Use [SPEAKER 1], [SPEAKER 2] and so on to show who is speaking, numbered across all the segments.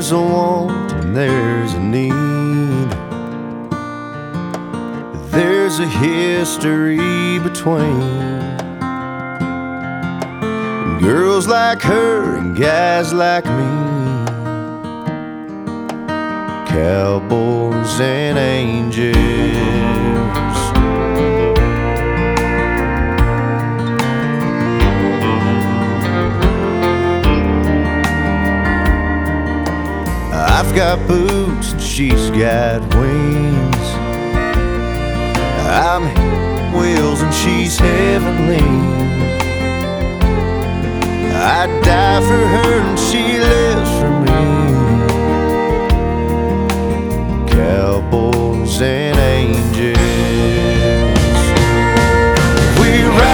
[SPEAKER 1] There's a want and there's a need. There's a history between girls like her and guys like me, cowboys and angels. I've got boots and she's got wings. I'm wheels and she's heavenly. I'd die for her and she lives for me, cowboys and angels. We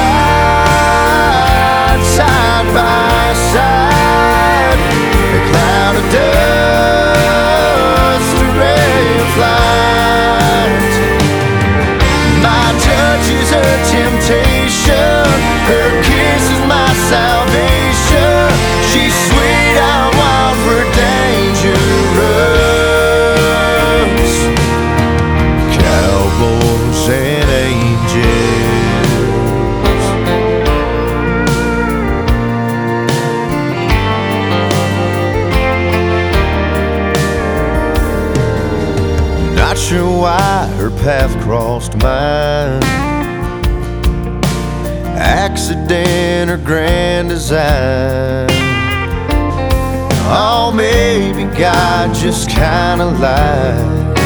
[SPEAKER 1] ride side by side, a cloud of dust, a ray of light. My touch is her temptation, her kiss is my salvation. She's sweet, I'm wild, we're dangerous, cowboys and angels. Not sure why her path crossed mine, accident or grand design. Oh, maybe God just kinda lies,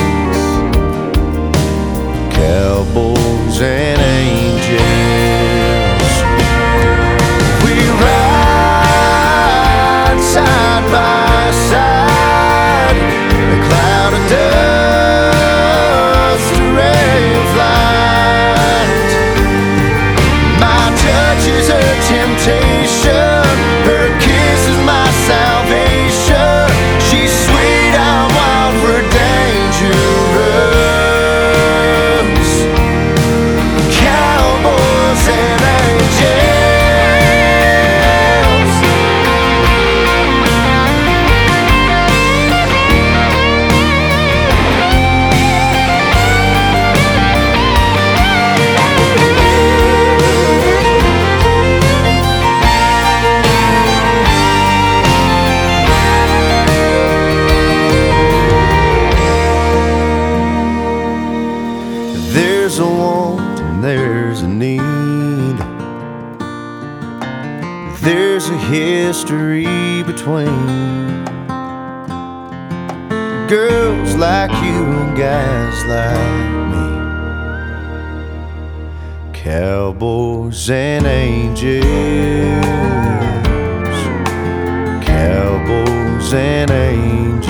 [SPEAKER 1] cowboys and angels. We ride side by side, a cloud of dust, a ray of light. My touch is her temptation, her kiss is my salvation. She's sweet, I'm wild, we're dangerous, cowboys and angels. There's a want and there's a need. There's a history between girls like you and guys like me, cowboys and angels, cowboys and angels.